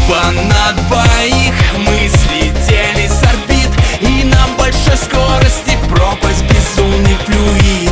Небо на двоих, мы слетели с орбит, и на большой скорости пропасть безумный флюид.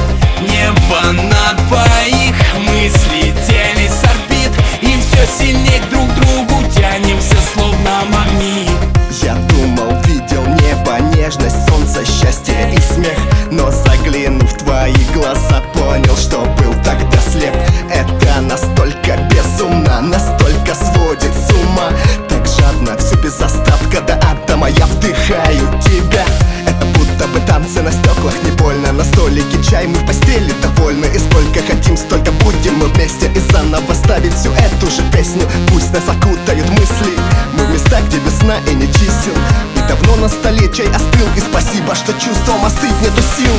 Небо на двоих, мы слетели с орбит, и все сильнее друг к другу тянемся, словно магнит. Я думал, видел небо, нежность, солнце, счастье и смех, но заглянув в твои глаза, понял, что был тогда слеп. Это настолько безумно, настолько сводит с ума, так жадно, все без остатка до атома я вдыхаю тебя. Это будто бы танцы на стеклах, не больно. На столике чай, мы в постели довольны, и сколько хотим, столько будем мы вместе. И заново ставить всю эту же песню, пусть нас окутают мысли. Мы в местах, где без сна и не чисел, и давно на столе чай остыл, и спасибо, что чувством остыть нету сил.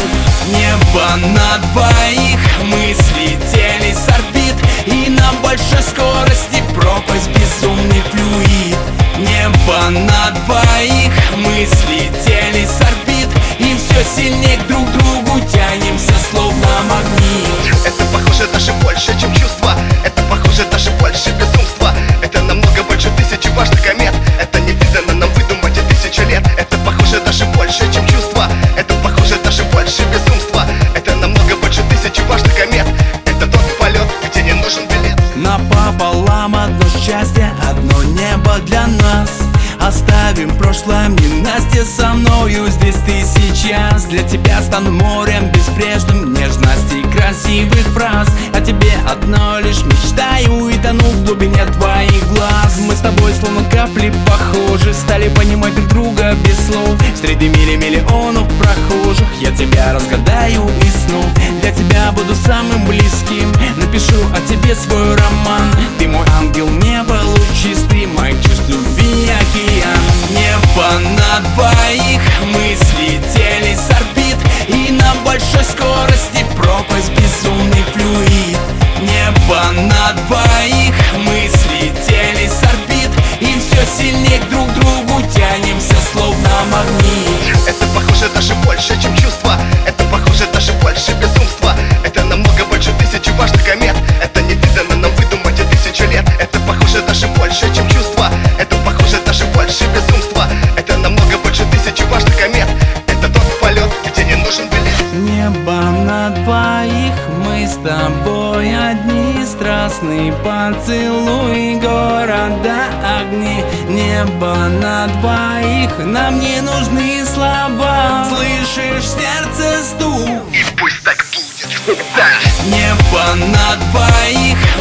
Небо на двоих, мы слетели с орбит, и на большой скорости пропасть безумный флюид. Небо на двоих, мы слетели с орбит, и все сильнее друг к другу тянемся, словно магнит. Это похоже даже больше, чем чувство. Это похоже даже больше безумства. Это намного больше тысячи важных комет. Это не видано нам выдумать и тысячи лет. Это похоже даже больше, чем чувство. Это похоже даже больше безумства. Это намного больше тысячи важных комет. Это тот полет, где не нужен билет. Напополам одно счастье, одно небо для нас. Оставим прошлое ненастье, со мною здесь ты сейчас. Для тебя стану морем безбрежным нежности и красивых фраз. О тебе одно лишь мечтаю и тону в глубине твоих глаз. Мы с тобой словно капли похожи, стали понимать друг друга без слов. Среди миллионов прохожих я тебя разгадаю из снов. Для тебя буду самым близким, напишу о тебе свой роман. Ты мой ангел, небо лучистый, моих чувств, любви океан. Небо на двоих, мы слетели с орбит, и на большой скорости пропасть безумный флюид. Небо на двоих, мы слетели с орбит, и все сильнее друг к другу тянемся, словно магнит. Это похоже даже больше, чем чувство. Это похоже даже больше безумства. Это намного больше тысячи важных комет. Это не видано нам выдумать и тысячи лет. Это похоже даже больше, чем чувство. Это похоже даже больше безумства. Это намного больше тысячи важных комет. Это тот полет, где не нужен билет. Небо на двоих, мы с тобой одни. Страстный поцелуй, города огни. Небо на двоих, нам не нужны слова. Слышишь сердце стук, И пусть так будет всегда. небо на двоих,